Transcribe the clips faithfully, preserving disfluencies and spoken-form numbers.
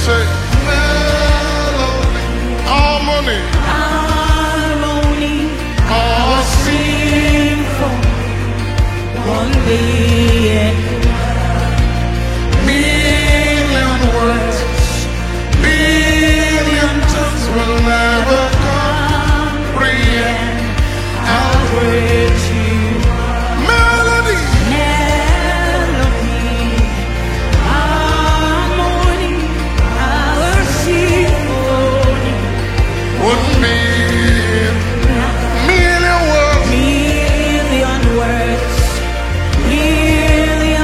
Say, melody, harmony, harmony, all sing for one day. million words, million tongues will never comprehend how great you are. Melody, Melody, harmony, our symphony, wouldn't be million words, million words, million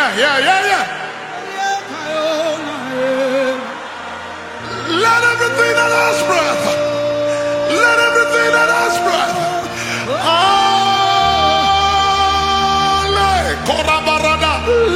yeah, yeah, yeah, yeah. Let everything that has breath, let everything that has breath. Ale, korabarada.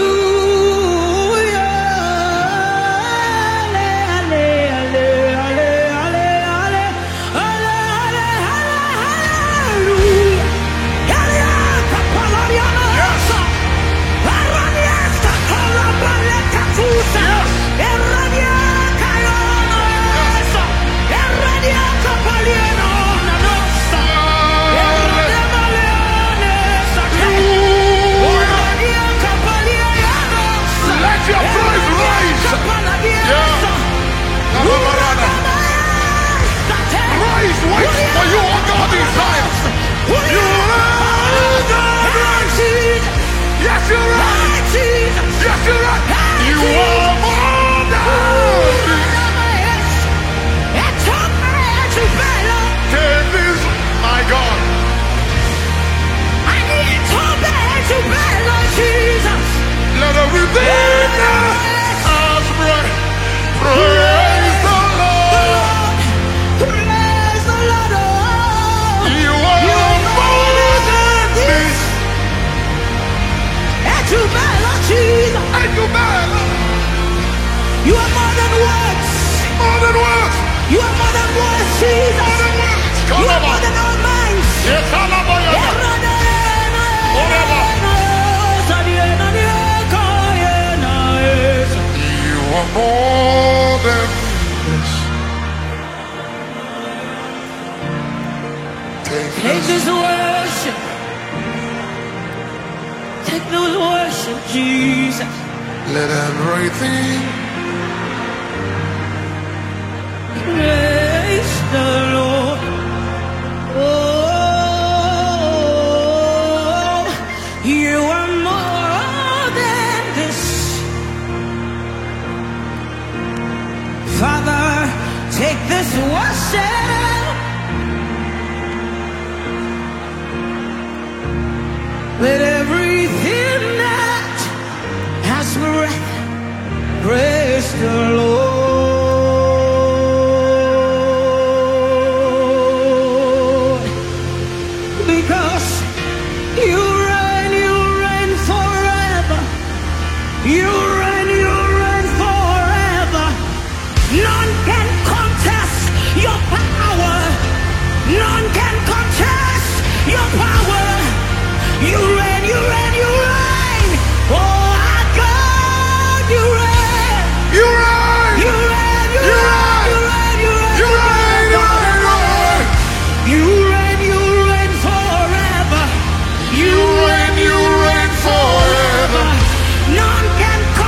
You are more than words. More than words. You are more than words, Jesus. More than words. You are more than our minds. Yes, you are more than this. Take, Take this worship. Take this worship, Jesus. Let everything praise the Lord. Oh, you are more than this. Father, take this worship. Let everything that has breath praise the Lord. Because you reign, you reign forever. You reign, you reign forever. None can contest your power. None can contest your power. You reign, you reign, you reign. Oh, our God, you reign. you reign. You reign, you You reign, reign. you reign, you You reign, reign, you reign, you reign, you reign forever. you reign, you reign forever. None can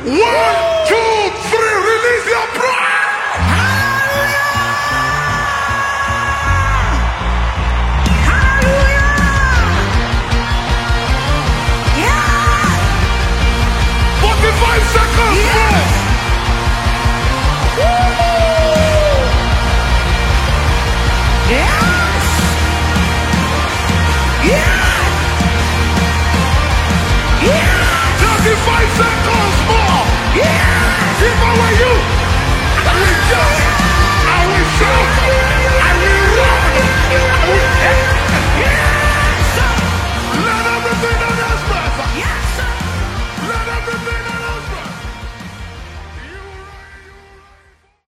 One, two, three, release your praise. Hallelujah! Hallelujah! Yeah! forty-five seconds more. Yes! Yeah! Yeah! thirty-five seconds more. Yes! If I were you,